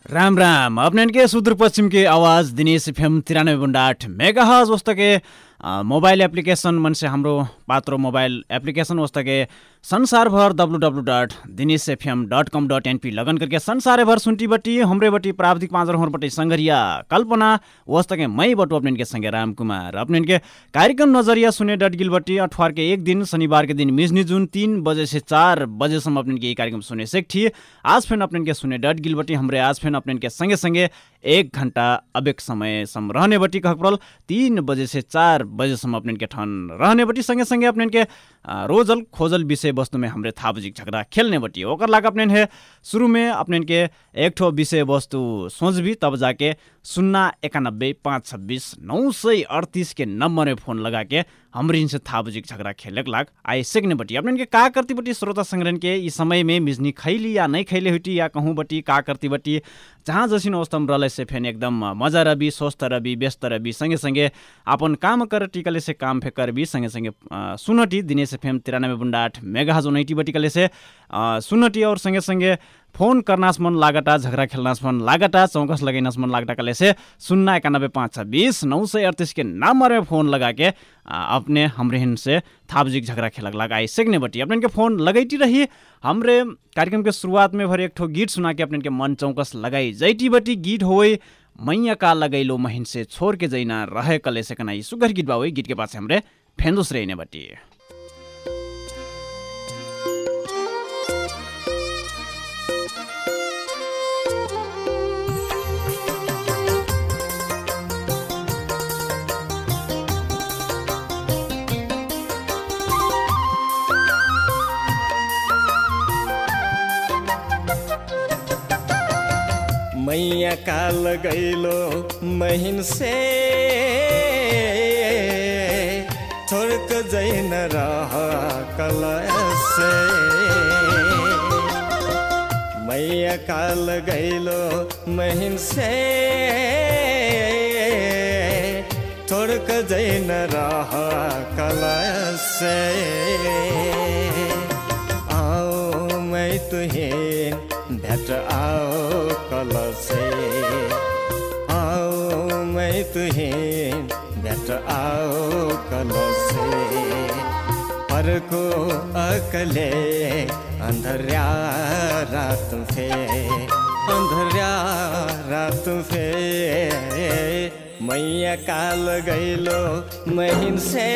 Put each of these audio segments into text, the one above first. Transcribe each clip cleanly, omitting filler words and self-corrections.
राम राम अपने के सुदूर पश्चिम के आवाज दिनेश एफएम 93.8 मेगाहर्ज वस्तके मोबाइल एप्लिकेशन मन से हाम्रो पात्रो मोबाइल एप्लिकेशन वस्तके संसार भर www.dinesfm.com.np लगन करके संसार भर सुनती बटी हमरे बटी प्राविधिक पाँचर होर बटी संगरिया कल्पना वस्तके मई बटू अपने के संगे राम कुमार अपने के कार्यक्रम नजरिया सुने डटगिल बटी अठवार के एक दिन शनिवार के दिन मिजनी जुन 3 बजे से 4 बजेसम्म अपने के कार्यक्रम सुने सेक थी आज फेन अपने के सुने डटगिल बटी हमरे आज फेन अपने के संगे संगे 1 घंटा अबेक समय सम रहने बटी कहप्रल 3 बजे से 4 बजेसम्म अपने के ठन रहने बटी संगे संगे अपने के रोजल खोजल विषय वस्तु में हमरे था बजी झगड़ा खेलने बटी ओकर लाग अपने है शुरू में अपने के एक ठो विषय वस्तु सोचबी तब जाके 091-526-938 के नंबर में फोन लगा के हमरे इनसे था बजी झगड़ा खेले लाग आए सेकने बटी अपने के का करती बटी श्रोता संग्रहण के इस समय में मिजनी खैली या नहीं खैले हुटी या कहूँ बटी का करती बटी जहाँ जसिन अवस्था में रहले से फेन एकदम मजा रबी स्वस्थ रबी व्यस्त रबी संगे संगे अपन काम कर टिकले से काम फे करबी संगे संगे सुनटी दिनेश एफएम 93.8 मेगाहर्ज नैटी बटिकले से सुनटी और संगे संगे फोन करनास मन लागटा झगड़ा खेलनास मन लागटा चौकस लगाइनास मन लागटा कले से 091-526-938 के नंबर में फोन लगा के अपने हमरे हिन से थापजिक झगड़ा खेलक लगाई सेकने बटी अपने के फोन लगैती रही हमरे कार्यक्रम के शुरुआत में भर एक ठो गीत सुना के अपने के मन चौकस लगाई जैती बटी गीत होई मैया का लगैलो महिन से छोड़ के जैना रहे कले से कनाई सुगर गीत बावे गीत के पास हमरे फेंदुस रहने बटी मैया का लगैलो महिन से थोड़क जैन रह कलसे मैया का लगैलो महिन से थोड़क जैन रह कलसे आओ मैं तुहें भेट आओ कलसे आओ मैं तुहें भेट आओ कलसे परको अकले अंधरिया रात फे अंधरिया रात फे मैया का लगैलो महिन से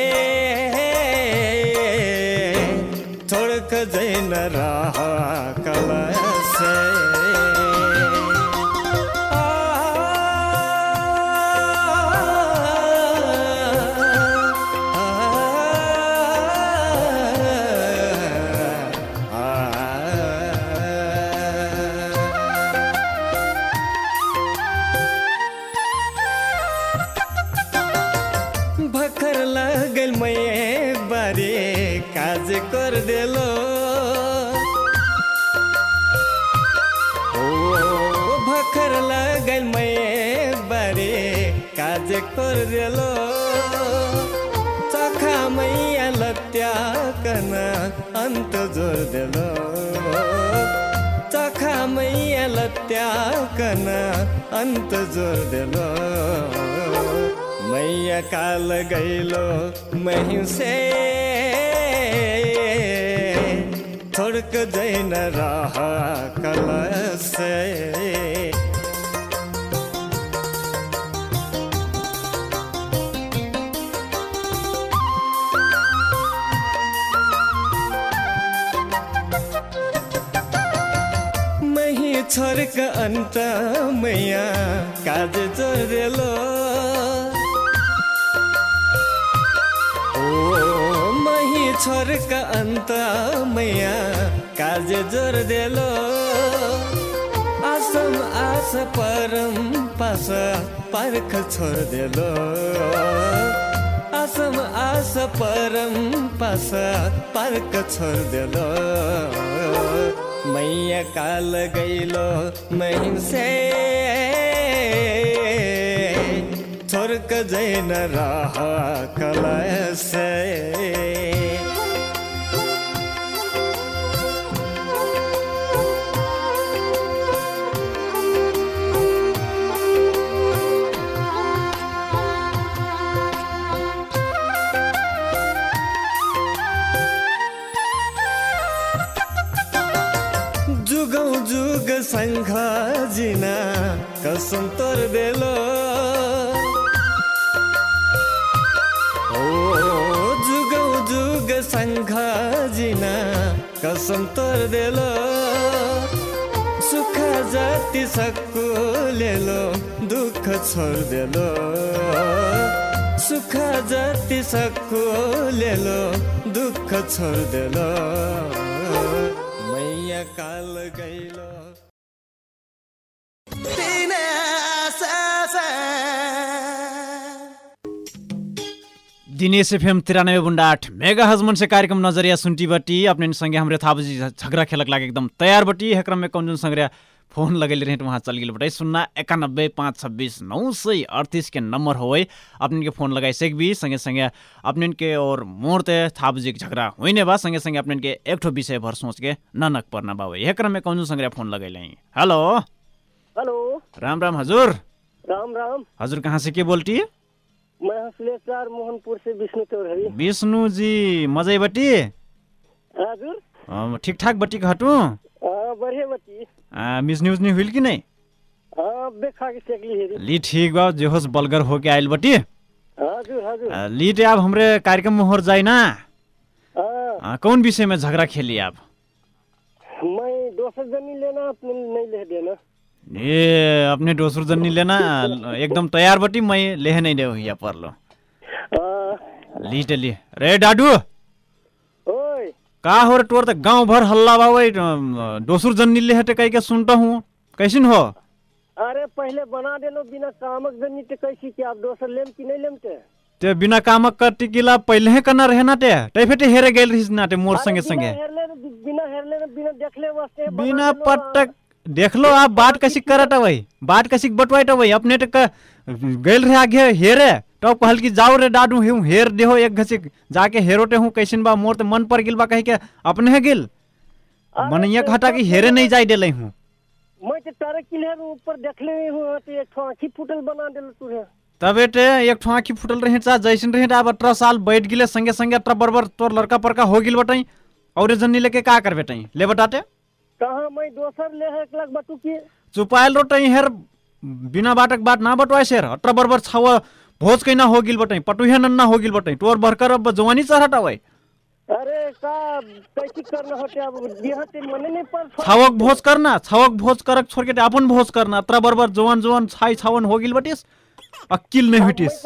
थोड़क जैन रह कलसे भखर लगल मैं बारे काज कर देलो भखर लगल मैं बारे काज कर देलो चखा मैया लत्या कना अंत जोर देलो चखा मैया लत्या कना अंत जोर देलो मैया का लगैलो महिन से थोड़क जैन रह कलसे मही छोड़क अंत मैया काज जोर देलो मही छोड़क अंत मैया काज जोर देलो आसम आस परम पास पार्ख छोड़ देलो आसम आस परम पास पार्ख छोड़ देलो मैया का लगैलो महिन से थोड़क जैन रह कलसे संघ जिना कसम तोर देलो जुग संघ जिना कसम तोर देलो सुख जाति सक्कु लेलो दुःख छोड देलो सुख जाति सक्कु लेलो दुःख छोड देलो मैया काल गइलो दिनेश एफएम 93.8 मेगा हजमन से कार्यक्रम नजरिया सुनती बटी अपने संगे हमरे था बजी झगड़ा खेलक लागे एकदम तैयार बटी है क्रम में कौन संग्रह फोन लगेले रहे वहाँ चल गए बटाई 091-526-938 के नंबर हो अपने के फोन लगाई सेक भी संगे संगे अपने के और मोड़ते था बजी झगड़ा होने बा संगे संगे अपने के एक ठो विषय भर सोच के ननक परना बा यह क्रम में कौन संग्रह फोन लगेले। हेलो हेलो राम राम हजुर। राम राम हजुर कहाँ से के बोलती है? मैं हसलेचार मोहनपुर से विष्णु चौधरी। विष्णु जी मजै बटी हजुर ठीक ठाक बटी घटू बढ़िया बटी मिस न्यूज नहीं हुई कि नहीं देखा के सेकली हेरी ली ठीक बा जे होस बलगर हो के आइल बटी हजुर हजुर ली ते आप हमरे कार्यक्रम में होर जाए ना कौन विषय में झगड़ा खेली आप? मैं दोसर जमीन लेना अपने नहीं ले देना ए अपने दोसर जमीन लेना एकदम तैयार बटी मैं ले नहीं दे हुई पर लो ली ते ली रे डाडू ओए का हो रे तोर त गांव भर हल्ला बावे दोसर जमीन ले हटे कह के सुनता हूँ कैसिन हो? अरे पहले बना देलो बिना कामक जमीन ते कैसी कि आप दोसर लेम कि नहीं लेम ते बिना कामक कर टिकिला पहले ही करना रहे ना ते फेटे हेरे गेल रहिस ना ते मोर संगे संगे बिना हेरले बिना देखले वास्ते बिना पटक देख लो आप बात कैसी करत वही बात कैसी बटवाइट वही अपने तक गैल रहे आगे हेरे तो कहल की जाओ रे डाडू हूँ हेर देहो एक घसी जाके हेरोटे हूँ कैसिन बा मोर ते मन पर गिल बा कह के अपने है गिल मनैया घाटा की हेरे नहीं जाई देले हूँ मैं ते तारे किले ऊपर देखले हूँ ते एक आंखी फुटल बना देल तू तबे ते एक ठो आंखी फुटल रहे चा जैसन रहे अब 18 साल बैठ गिले संगे संगे 18 बरबर तोर लड़का परका हो गिल बटाई और जन्नी लेके का कर बेटाई ले बटाते कहां मैं दोसर ले है 1 लाख बटू की चुपाइल रोटई हेर बिना बाटक बात ना बटवाय शेर 18 बरबर छाव भोज कैना हो गिल बटाई पटुहे नन्ना हो गिल बटाई तोर भरकर अब जवानी चढ़ाटा वई अरे का कैसी करना होते अब बिहार ते मने नहीं पर छावक भोज करक छोड़ के अपन भोज करना 18 बरबर जवान जवान छाई छावन हो गिल बटिस अकिल नहीं हुटिस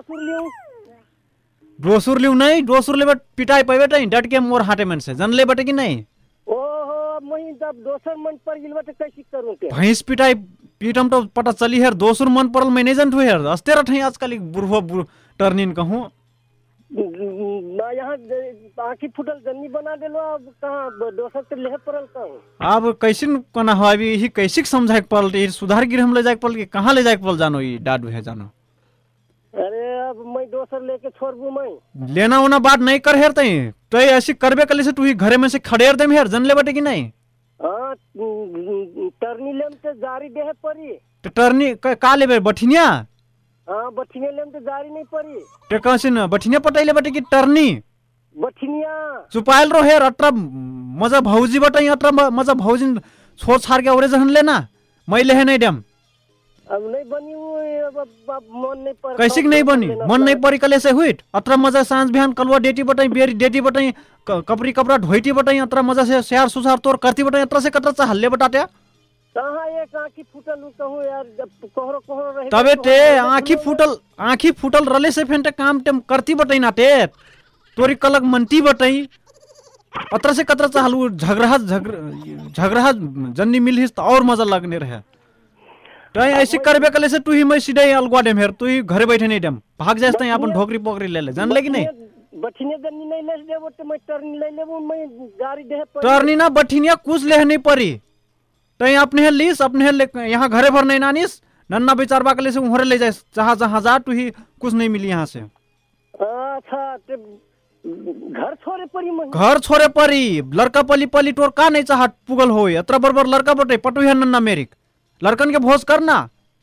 दोसुर लियो नहीं दोसुर ले पिटाई पे बेटा डट के मोर हाटे मन से जन ले बटे कि नहीं ओहो मैं जब दोसर मन पर गिल बटे कैसी करूं के भैंस पिटाई पीटम तो पता चली है दोसुर मन परल मैं नहीं जन हेर अस्ते रठई आजकल बुढ़ो टर्निन कहूं ना यहाँ आंखी फुटल जन्नी बना देलो अब कहां दोसर ते लेह परल कहूं अब कैसिन कोना हो अभी ही कैसिक समझाए पड़ल सुधार गृह हम ले जाए पड़ल कि कहां ले जाए पड़ल जानो ई डाडू है जानो अरे अब मैं दोसर लेके छोड़बू मैं लेना उना बात नहीं कर हेर तई तो ऐसी करबे कले से तू ही घरे में से खड़ेर देम हेर जन ले बटे कि नहीं हां टर्नी लेम ते जारी देह परी तो टर्नी का लेबे बठिनिया हां बठिनिया लेम ते जारी नहीं परी ते कसिन बठिनिया पटाइले बटे कि टर्नी बठिनिया चुपाइल रो हेर 18 मजा भौजी बटे 18 मजा भौजी छोड़ छाड़ के औरे जहन लेना मैं ले नहीं देम अब नहीं बनी वो मन नहीं पर कैसे नहीं बनी मन नहीं परी कले से हुई 18 मजा सांझ बिहान कलवा डेटी बटाई बेरी डेटी बटाई कपड़ी कपड़ा ढोईटी बटाई 18 मजा से शेयर सुसार तोर करती बटाई 18 से कतरा चा हल्ले बटाते कहां एक आंखी फुटल कहूं यार जब कोहरो रहे तबे ते आंखी फुटल रले से फेंटे काम टेम करती बटाई ना ते तोरी कलक मनती बटाई 18 से कतरा चा हलू झगड़ा जन्नी मिलिस तो और मजा लगने रहे तो ऐसे करबे कले से तू ही मैं सीधे अलगवा देम हेर तू ही घरे बैठे नहीं देम भाग जाए अपन ढोकरी पोकरी ले जान ले कि नहीं बठिने जन्नी नहीं ले देबो तो मैं टर्नी ले लेबो मैं गाड़ी देह पर टर्नी ना बठिनिया कुछ ले नहीं परी तो अपने लीस अपने यहाँ घरे भर नहीं नानिस नन्ना बेचारबा कले से उहरे ले जाए जहाँ जा तू ही कुछ नहीं मिली यहाँ से अच्छा घर छोड़े परी लड़का पली तोर का नहीं चाहत पुगल होए अത്ര बरबर लड़का बटे पटु है नन्ना मेरिक लड़कन के भोज करना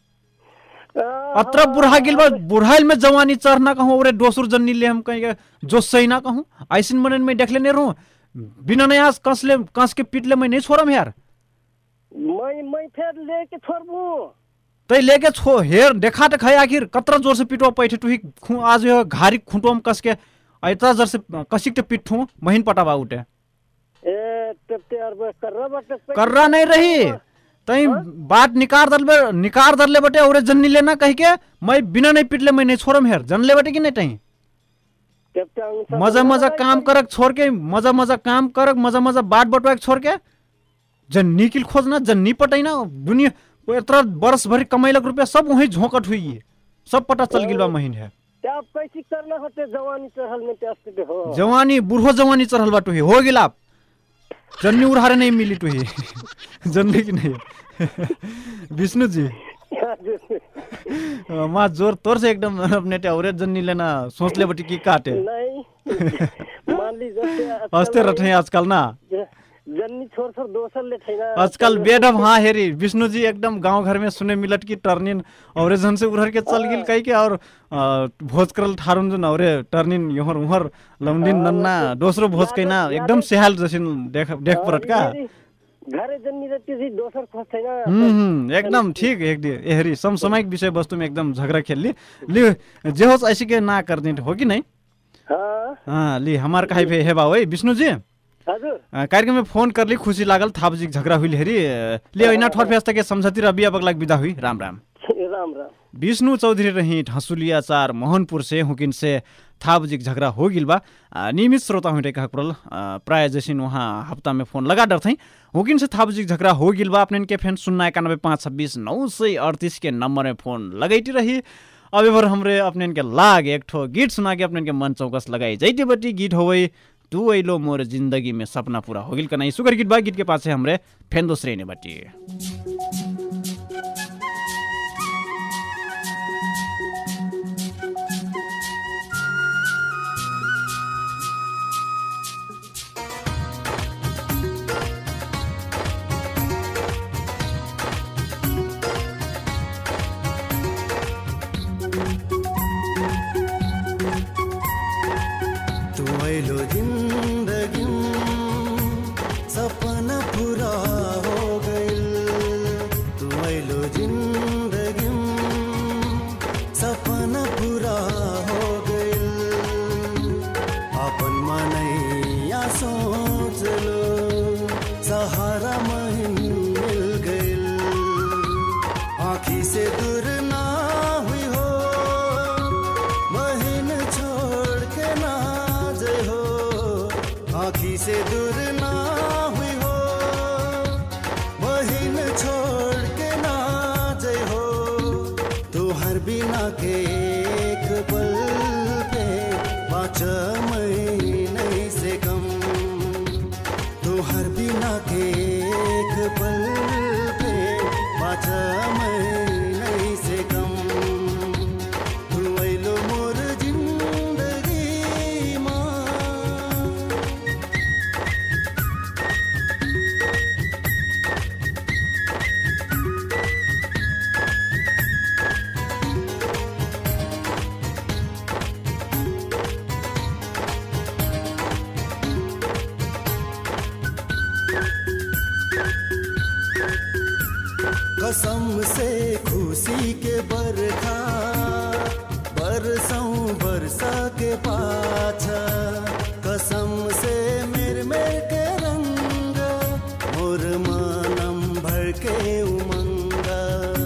अत्र बुढ़ाइल में जवानी चढ़ना कहूँ और दोसर जन्नी ले हम कहीं जो सही ना कहूँ ऐसिन मनन में देख लेने रहूं बिना नया कस के पीट ले मैं नहीं छोड़म यार मैं फिर लेके छोड़बू तै लेके छो हेर देखा त खै आखिर कतरा जोर से पिटवा पैठे टुही आज यो घारी खुंटोम कसके ऐता जर से कसिक ते पिठू महीन पटाबा उठे ए तब यार कर्रा नहीं रही तई बात निकार दरले बटे औरे जन्नी लेना कह के मैं बिना नहीं पिटले मैं नहीं छोड़म हेर जनले बटे कि नहीं तई मजा काम करक छोड़ के मजा काम करक मजा बात बटवा छोड़ के जन निकिल खोजना जन नी पटैना दुनिया इतना बरस भरी कमैलक रुपया सब वही झोंकट हुई है सब पता चल गिल बा महीन है क्या कैसी करना होते जवानी चढ़ल में टेस्ट हो जवानी बुढ़ो जवानी चढ़ल बा टुही हो गिला जन्नी उड़ारे नहीं मिली टुही जनले कि नहीं विष्णु जी माँ जोर तोर से एकदम अपने औरे जन्नी लेना सोच ले बटी की काटे नहीं मान लीजिए हंसते रहे आजकल ना जन्नी छोड़ दोसर ले ठैना आजकल बेडम हाँ हेरी विष्णु जी एकदम गांव घर में सुने मिलट की टर्निन औरे जन से उधर के चल गिल कई के और भोज करल ठारुन जन औरे टर्निन योहर उहर लमदिन नन्ना दूसरो भोज कैना एकदम सेहाल जसिन देख परट का घरे जन्नी रहती थी दोसर खोज छैन एकदम ठीक एक हेरी समसामयिक विषय वस्तु में एकदम झगड़ा खेल ली जे होस ऐसी के ना कर दें हो कि नहीं हाँ ली हमार कहीं पे है बाओ विष्णु जी कार्यक्रम में फोन कर ली खुशी लागल था बजी झगड़ा हुई हेरी ले ऐना ठोर फेस्ता के समझती रबी अब लाग विदा हुई राम राम राम राम विष्णु चौधरी रही ढसुलिया चार मोहनपुर से हुकिन से था बजी झगड़ा हो गिल बा नियमित श्रोता हुई कहा पुरल प्राय जैसिन वहाँ हफ्ता में फोन लगा डर थी हुकिन से था बजी झगड़ा हो गिल बा अपने इनके फैन 091562938 के नंबर में फोन लगाई रही अब बार हमरे अपने इनके लाग एक ठो गीत सुना के अपने इनके मन चौकस लगाई जाइते बटी गीत हो गई तू ऐलो मोर जिंदगी में सपना पूरा हो गिल का नहीं सुगर गीत बा गीत के पास है हमरे फैन दूसरे ने बटी कसम से खुशी के बरखा बरसों बरसा के पाछा कसम से मेर के रंग मोर मनम भर के उमंगा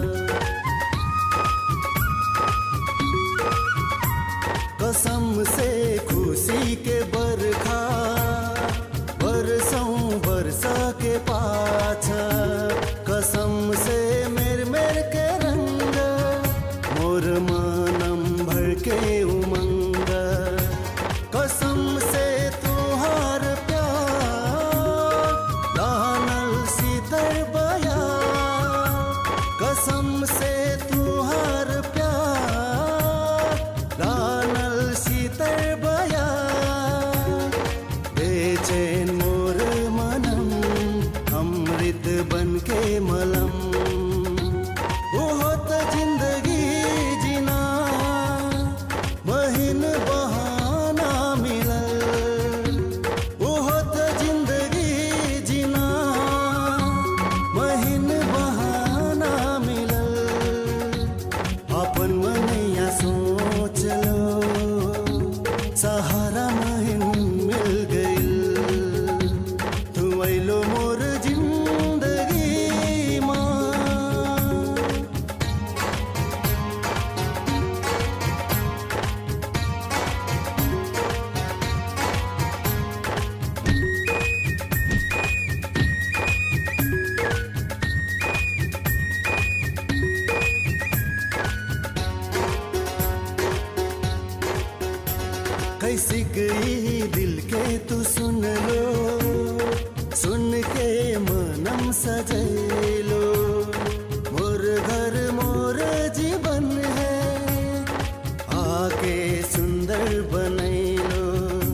कसम से खुशी के बरखा बरसों बरसा के पाछा कसम से मेर के रंग मोर मनम भर के उमंग कसम से तुहार प्यार लानल सीतर बया कसम से तुहार प्यार लानल सीतर बया बेचैन मोर मनम अमृत बन के मलम महीन मनम सजैलो मोर घर मोर जीवन है आके सुंदर बनैलो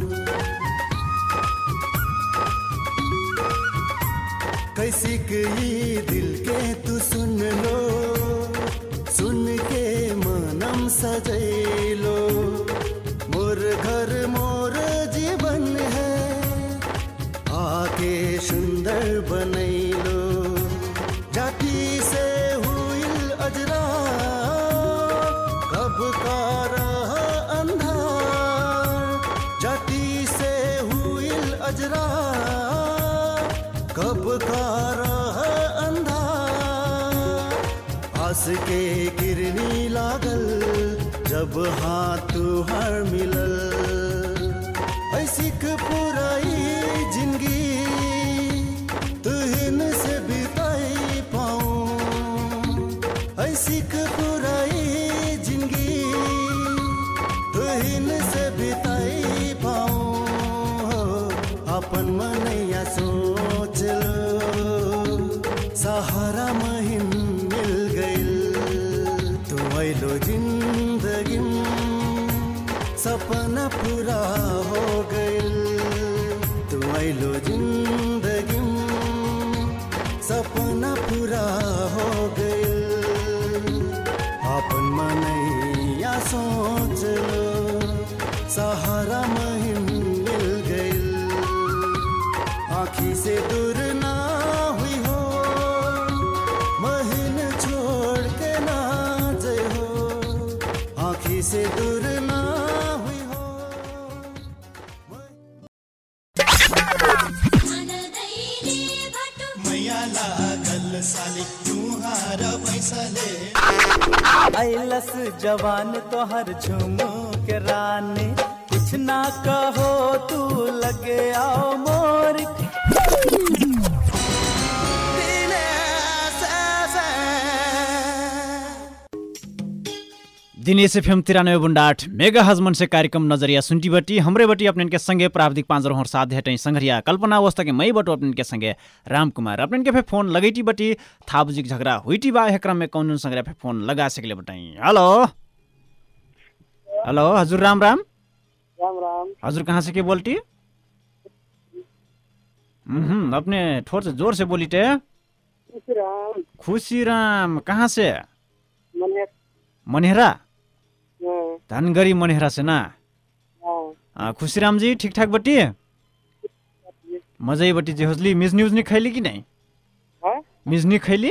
कैसिक ये दिल के तू सुन लो सुन के मनम सजैलो मोर घर मोर जीवन है आके सुंदर बनैलो जाति से हुइल अजरा कब का रह अंधार जाति से हुइल अजरा कब का रह अंधार आस के किरनी लागल जब हाथ तुहार मिलल ऐसिक पुराई जिंदगी तुहिन से बिताई पाऊं ऐसिक पुराई जिंदगी तुहिन से बिताई पाऊं अपन मनैया सोच लो सहारा महिन मिल गइल तू आइलो जिंदगी सपना पूरा हो गइल तू आइलो जिंदगी सपना पूरा हो गइल अपन मनैया सोच लो सहारा महिन मिल गइल आँखी से दूर ना हुई हो महिन छोड़ के ना जय हो आँखी से दूर ना हुई हो मैया लागल साली तुहार पैसाले ऐलस जवान तोहर झुमू के रानी कुछ ना कहो तू लगे आओ मोर दिनेश एफएम 93.8 मेगा हजमन से कार्यक्रम नजरिया सुनती बटी हमरे बटी अपने के संगे प्राविधिक 5 और साथ हेटै संघरिया कल्पना अवस्था के मई बटो अपने के संगे राम कुमार अपने के फे फोन लगैटी बटी थाबुजिक झगड़ा हुईटी बा हे क्रम में कौन संगरा फे फोन लगा सकले बटाई हेलो हेलो हजुर राम राम राम राम हजुर कहाँ से के बोलती अपने थोड़ा सा जोर से बोली टे राम खुशी राम कहाँ से मने मनेहरा धनगढ़ी मनेहरा से ना खुशीराम जी ठीक ठाक बटी मजा बटी जे हजली मिज न्यूज नहीं खैली कि नहीं मिज नहीं खैली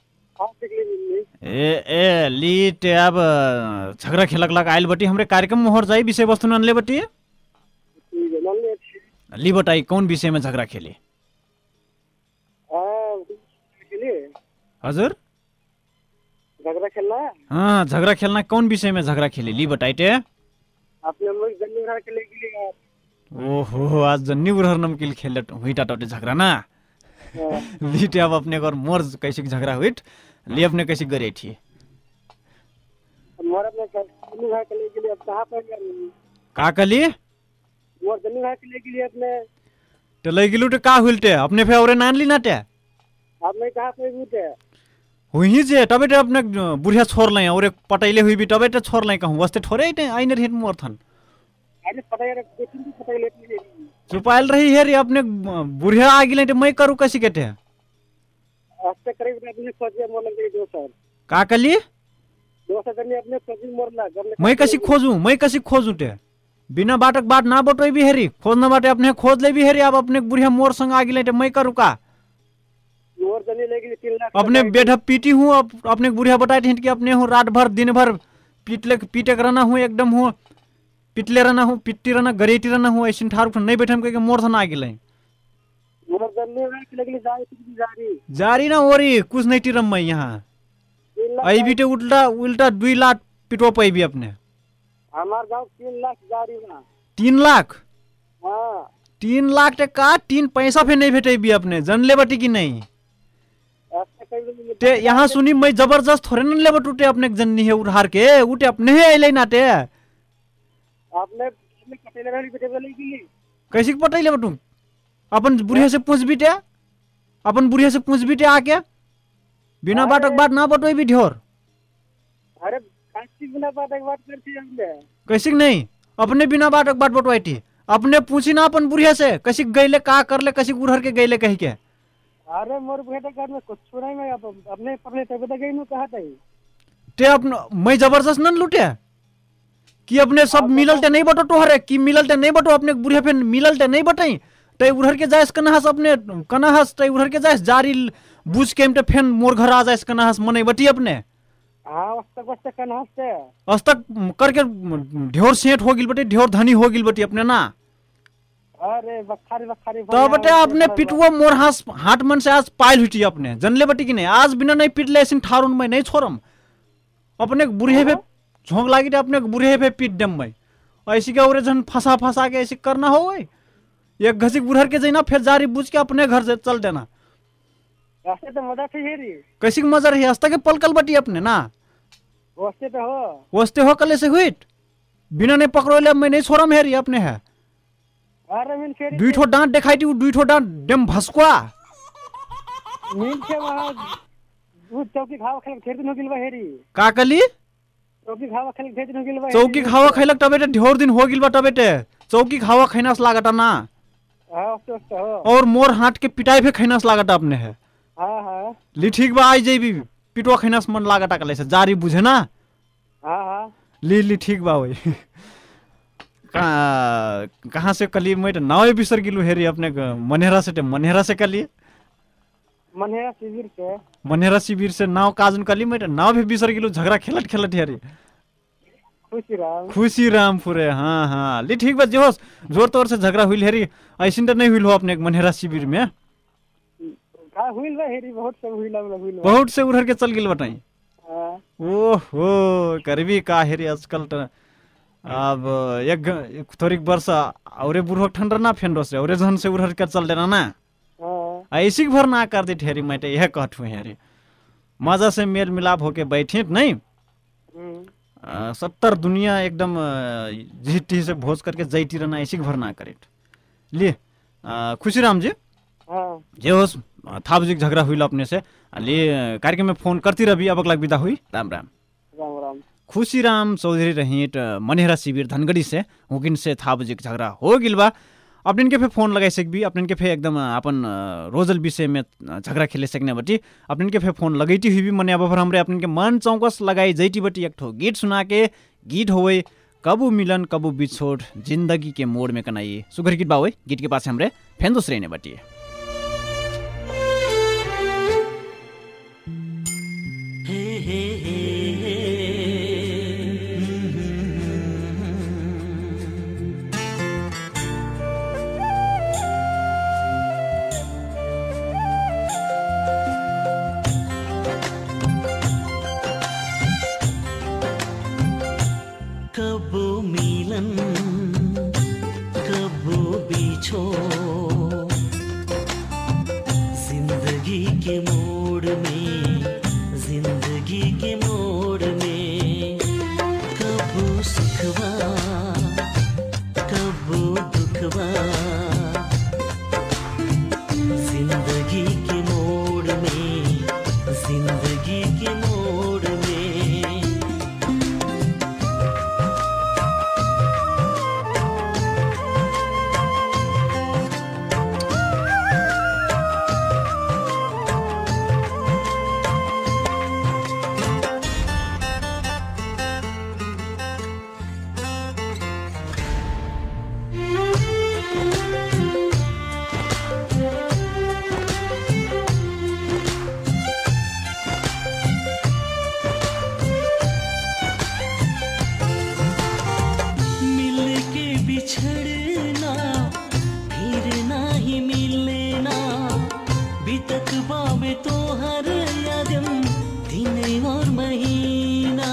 ए लीट अब झगड़ा खेलक लग आयल बटी हमरे कार्यक्रम मोहर जाई विषय वस्तु ननले बटी ली बताई कौन विषय में झगड़ा खेली हजुर झगड़ा खेलना हाँ झगड़ा खेलना कौन विषय में झगड़ा खेली ली बताइटे आपने मुझे जन्नी उड़ा के लेके लिए ओहो आज जन्नी उड़ा नमकिल खेल हुईटा टटे झगड़ा ना लीटे अब अपने घर मोर कैसे झगड़ा हुईट ले अपने कैसे गरे थी मोर अपने जन्नी उड़ा के लेके लिए अब कहां पर का कली मोर जन्नी उड़ा के लेके लिए अपने तो ले गिलु तो का हुलटे अपने फे औरे नान ली नाटे आपने कहां पे हुईटे हुई जे टबेटे अपने बुढ़िया छोड़ लै और पटैले हुई भी टबेटे छोड़ लै कहूँ वस्ते ठोरे आइने हेट मोर थन अरे पटैले चुपाइल रही है रे अपने बुढ़िया आ गिले मैं करू कैसी केटे अस्ते करीब अपने खोजे मोर लगे दोसर का कली दोसर जन्नी अपने खोजी मोर ला मैं कैसी खोजू टे बिना बाटक बाट ना बटोई भी हेरी खोजना बाटे अपने खोज ले भी हेरी अब अपने बुढ़िया मोर संग आ गिले मैं करू का मोर जन्नी लेके 3 लाख अपने बेटा पीटी हूँ अपने बुढ़िया बताए थे कि अपने हूँ रात भर दिन भर पीटे रहना हूँ एकदम हूँ पिटले रहना हूँ पिट्टी रहना गरेटी रहना हूँ ऐसे ठार नहीं बैठे हम कह मोर थन आ गिले मोर जन्नी लेके जारी ना ओरी कुछ नहीं टिरम मैं यहाँ आई बीटे उल्टा उल्टा 2 लाख पिटवा पैबी अपने हमार गांव 3 लाख जारी ना 3 लाख हां 3 लाख टका 3 पैसा पे नहीं भेटेबी अपने जनले बटी की नहीं ते यहाँ सुनी मैं जबरदस्त थोड़े न ले बटूटे अपने जन्नी है उधार के उठे अपने ही आइले नाटे आपने कटेले वाली बेटे वाली के लिए कैसे पटैले बटू अपन बुढ़िया से पूछ बीटे अपन बुढ़िया से पूछ बीटे आके, बिना बातक बात ना बटोई भी ढोर। अरे कैसी बिना बातक बात करती हमने? कैसी नहीं, अपने बिना बातक बात बटवाई थी। अपने पूछी ना अपन बुढ़िया से कैसी गईले का कर ले, कैसी उड़हर के गईले कही के। अरे मोर बुढ़िया घर में कुछ नहीं, मैं अपने अपने तबियत गई नु कहा था ते अपन मैं जबरदस्त न लूटे कि अपने सब मिलल ते नहीं बटो तोहरे कि मिलल ते नहीं बटो अपने बुढ़िया पे मिलल ते नहीं बटई ते उड़हर के जायस कनहस अपने कनहस ते उड़हर के जायस जारी बुझ के ते फेन मोर घर आ जायस कनहस मनै बटी अपने। हां वस्तक कनहस से अस्तक करके ढेर सेठ हो गिल बटे, ढेर धनी हो गिल बटी अपने ना। अरे बखारी तो बटे अपने पिटुआ मोर हाथ मन से आज पाइल हुटी अपने जनले बटी कि नहीं, आज बिना नहीं पिटले ऐसे ठारुन मैं नहीं छोड़म। अपने बुढ़े पे झोंक लागी अपने बुढ़े पे पीट दम मैं ऐसी क्या उरे जन फंसा के ऐसी करना हो गई। एक घसी बुढ़र के जाइना फिर जारी बुझ के अपने घर से चल देना। ऐसे तो मजा थी हेरी, कैसी मजा रही हस्ता के पलकल बटी अपने ना। वस्ते हो कल से हुई बिना नहीं पकड़ो ले मैं नहीं छोड़म हेरी अपने है। अरे मिन फेरी दुईठो डांट दिखाई थी, दुईठो डांट डेम भसकुआ मिन के वहां दूध चौकी खावा खेल खेत न गिलवा हेरी। का कली चौकी खावा खेल खेत न गिलवा। चौकी खावा खैलक तबेटे ढेर दिन हो गिल बा तबेटे चौकी खावा खैनास लागता ना। हां हो और मोर हाथ के पिटाई पे खैनास लागता अपने है। हां ली ठीक बा आई जेबी पिटवा खैनास मन लागता कले से जारी बुझे ना। हां ली ठीक बा वही कहाँ से कली मैं तो नावे बिसर गिलू हेरी अपने मनेरा से कली मनेरा शिविर से नाव काजन कली मैं तो नाव भी बिसर गिलू झगड़ा खेलत हेरी। खुशी राम पुरे हाँ ली ठीक बा जोश जोर तोर से झगड़ा हुई हेरी ऐसी तो नहीं हुई हो अपने मनेरा शिविर में। बहुत से उड़र के चल गिल बताई। ओहो करबी का हेरी आजकल तो अब एक थोड़ी वर्ष औरे बुढ़ो ठंडा ना फेंडो से औरे जन से उड़र के चल देना ना। ऐसी भर ना कर दी ठेरी मैं यह कहत हुई हेरी मजा से मेल मिलाप होके बैठी नहीं। 70 दुनिया एकदम झिट्टी से भोज करके जैती रहना ऐसी भर ना करे लिए। खुशी राम जी जे होस था बुझी झगड़ा हुई अपने से लिए कार्यक्रम में फोन करती रही अब लग विदा हुई। राम राम राम राम। खुशी राम चौधरी रही मनेरा शिविर धनगढ़ी से हुकिन से था बुझी झगड़ा हो गिल बा। अपने के फे फोन लगाई सकबी अपने के फे एकदम अपन रोजल विषय में झगड़ा खेले सकने बटी अपने के फे फोन लगैती हुई भी मने अब हमरे अपने के मन चौकस लगाई जैती बटी एक ठो गीत सुना के गीत होवे कबू मिलन कबू बिछोड़ जिंदगी के मोड़ में कनाई सुगर गीत बावे गीत के पास हमरे फेन दूसरे ने बटी। कबो मिलन कबो बिछोड़ जिंदगी के मोड़ में जिंदगी के मोड़ में कबो सुखवा कबो दुखवा जिंदगी के मोड़ में जिंदगी के मोड़ में। बिछड़ना फिर नहीं मिलना बीतत बाबे तो हर यादम दिन और महीना।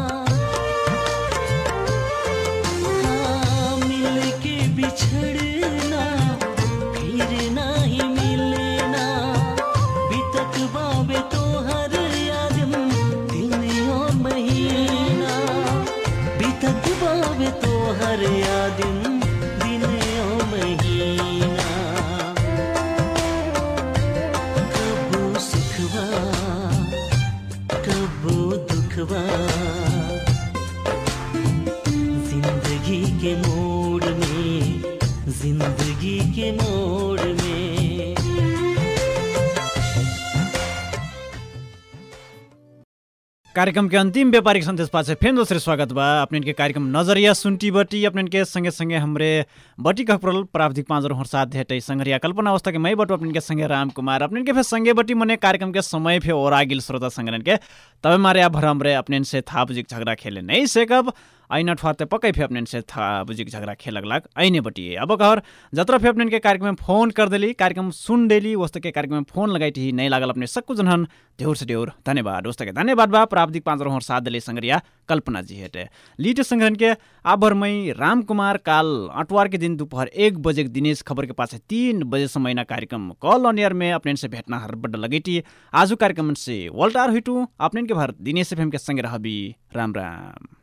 हाँ मिल के बिछड़ना फिर नहीं मिलना बीतत बाबे तो हर यादम दिन और महीना बीतत बाबे तो हर यादम दिन और महीना। मोड़वा जिंदगी के मोड़ में, जिंदगी के मोड़ में। कार्यक्रम के अंतिम व्यापारिक संदेश पाछे फेर दोस्रो स्वागत बा। अपने के कार्यक्रम नजरिया सुनती बटी अपने के संगे संगे हमरे बटी कपरल प्राविधिक 5 और साथ भेटै संगरिया कल्पना अवस्था के मई बटु अपने के संगे राम कुमार अपने के फेर संगे बटी मने कार्यक्रम के समय फेर और आगिल श्रोता संगरन के तबे मारे आ भरम रे अपने से था बुझिक झगड़ा खेले नहीं सेकब ऐना ठवारते पक्कै फे अपने से था बुझिक झगड़ा खेलक लाग ऐने बटी अब कहर जत्रा फे अपने के कार्यक्रम में फोन कर देली कार्यक्रम सुन देली वस्तु के कार्यक्रम में फोन लगाई नहीं लागल अपने सक्कु जनहन ढेउर से ढेउर धन्यवाद वस्तु के धन्यवाद बा प्राविधिक 5 और साथ देली संगरिया कल्पना जी हेटे लीटे संगरन के आभरमई राम कुमार काल अटवार के दिन दोपहर 1 बजे दिनेश खबर के पास 3 बजे समय ना कार्यक्रम कॉल ऑन एयर में अपने से भेटना हर बड़ लगेटी आजु कार्यक्रम से वोल्टार हुइटू अपने के भर दिनेश एफएम के संगे रहबी राम राम।